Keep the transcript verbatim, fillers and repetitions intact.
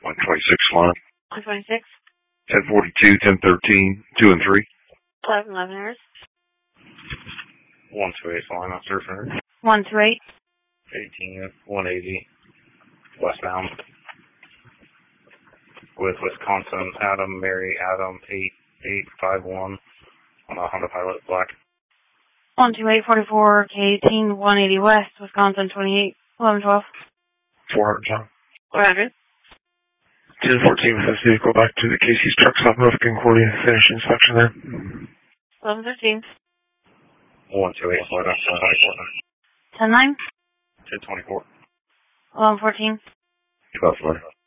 one twenty-six line. one twenty-six. ten forty-two, ten thirteen, two and three. eleven eleven errors. one two eight line on surfer. one two eight. eighteen, one eighty, westbound. With Wisconsin, Adam, Mary, Adam, eight eight five one on a Honda Pilot black. one two eight forty-four, K eighteen, one eighty west, Wisconsin, twenty-eight, eleven twelve. four hundred, John. four hundred. ten fourteen with this vehicle back to the Casey's truck stop, North Concordia. Finish inspection there. eleven thirteen. one two eight, Florida, ten nine. ten twenty-four. eleven fourteen. twelve Florida.